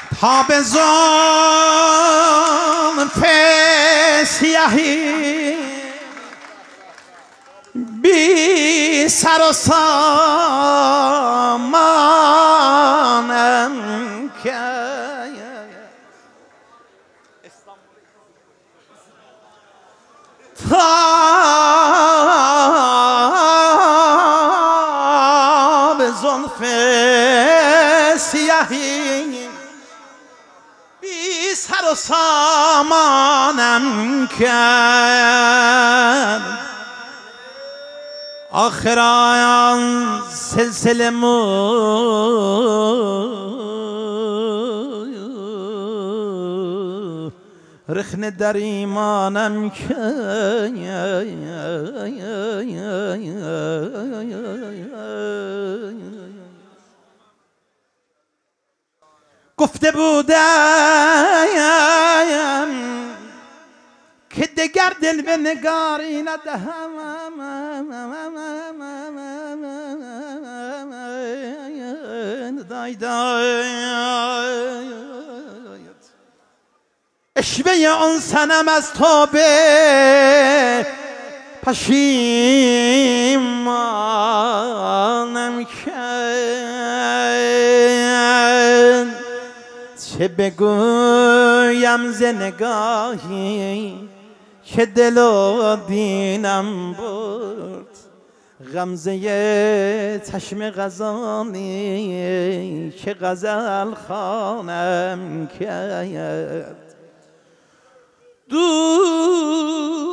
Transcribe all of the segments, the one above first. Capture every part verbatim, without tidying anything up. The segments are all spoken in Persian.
تابزان سیاهی بی سر و سامانم که تابزان سیاهی بی سر و سامانم کرد آخر آن سلسله مو رخنه در ایمانم کرد گفته بودم که دگر دل به نگاری ندهم اشوه آن صنم از تابه پشیمانم کرد چه بگویم ز نگاهی که دل و دینم برد غمزه چشم غزالی که غزل خوانم کرد دو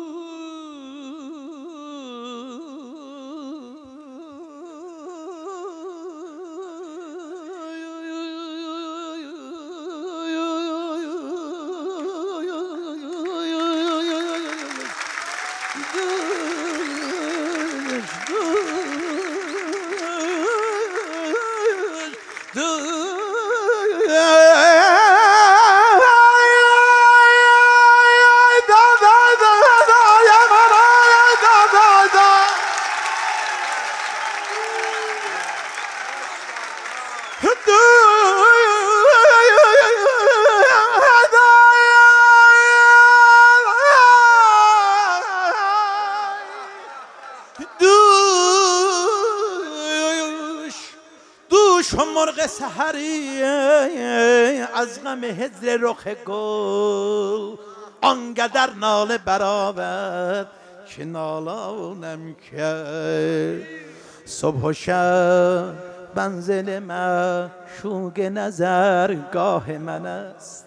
چون مرغ سحری از غم هجر رخ گل آنقدر ناله برآورد که نالانم کرد صبح و شب منزل معشوق نظرگاه من است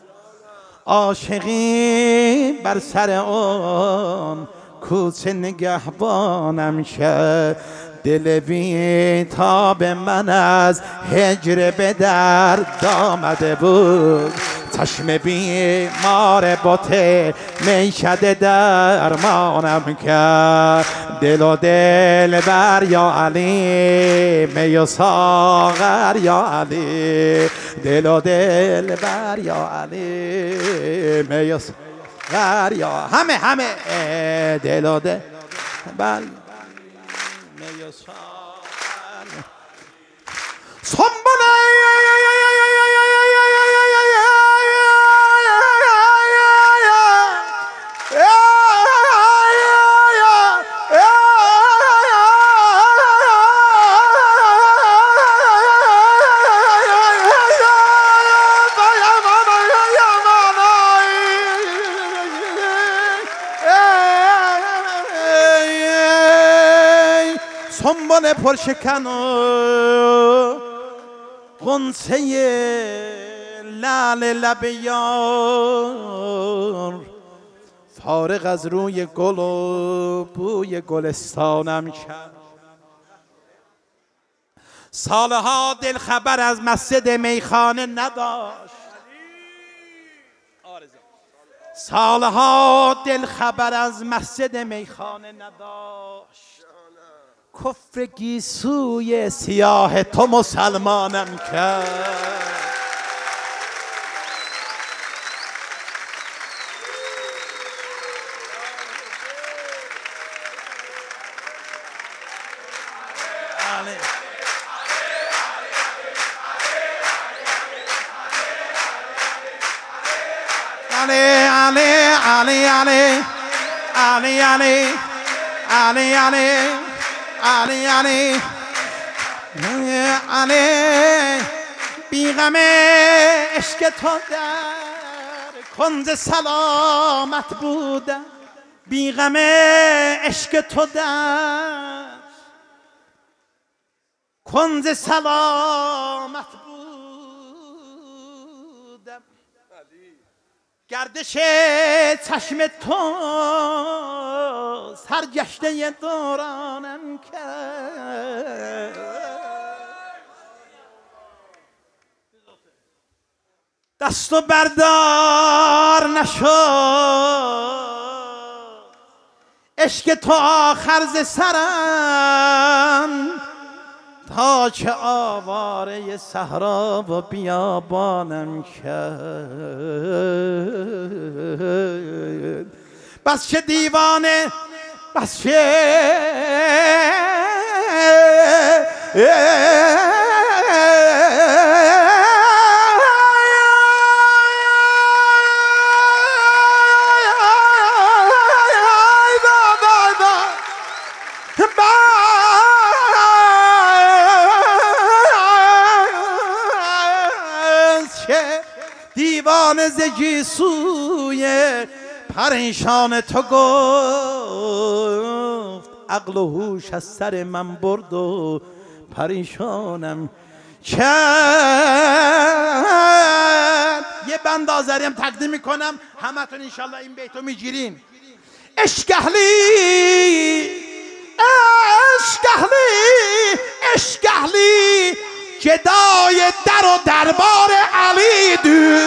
عاشقی بر سر آن کوچه نگهبانم کرد دل بی تاب من از هجر به درد آمده بود چشم بیمار بوته میشد درمانم کرد دل و دل بر یا علی می و ساغر یا علی دل و دل بر یا علی می و ساغر یا همه همه دل و دل بر Somebody سنبل پرشکن و غنچه لعل لب یار فارغ از روی گل و بوی گلستانم کرد سالها دل خبر از مسجد میخانه نداشت سالها دل خبر از مسجد میخانه نداشت کفر گیسوی سیاه تو مسلمانم کرد علی علی علی علی علی علی علی علی علی علی علی بیغم عشق تو در کنز سلامت بودم بیغم عشق تو در کنز سلامت بودم گردش چشم تو سرگشته دورانم کرد دستو بردار نشد عشق تو آخر ز سرم تا که آواره صحرا و بیابانم کرد بس چه دیوانه بس چه دیوانه زگی سوی پریشان تو گفت عقل و هوش از سر من برد و پریشانم کرد یه بند آذری هم تقدیم میکنم همتون انشالله این بیتو میگیرین اشکهلی اشکهلی اشکهلی جدای در و دربار علی دو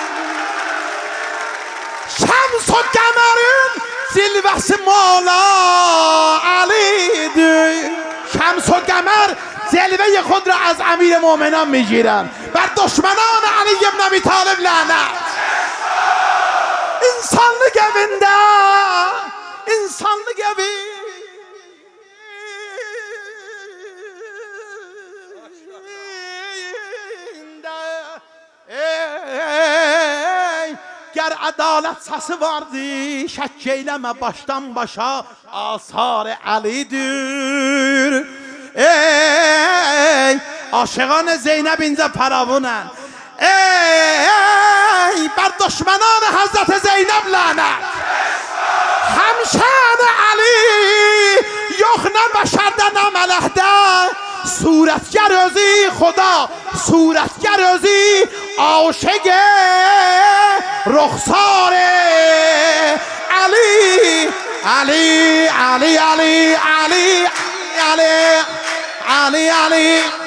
شمس و قمرین زلوس مولا علی دو شمس و قمر جلوه خود را از امیر مومنان میگیرن بر دشمنان علی ابن ابی طالب لعنت insanlık evinde insanlık evi گر adalet sası vardı şek eyleme baştan başa asar Ali'dir ey aşıqan Zeynep ince paravunen ey bər düşmanان Hazreti Zeynep lanet همشان علی yok نه بشرده نه ملحده صورتگر özü خدا صورتگر özü عاشق رخسار علی علی علی علی علی علی علی علی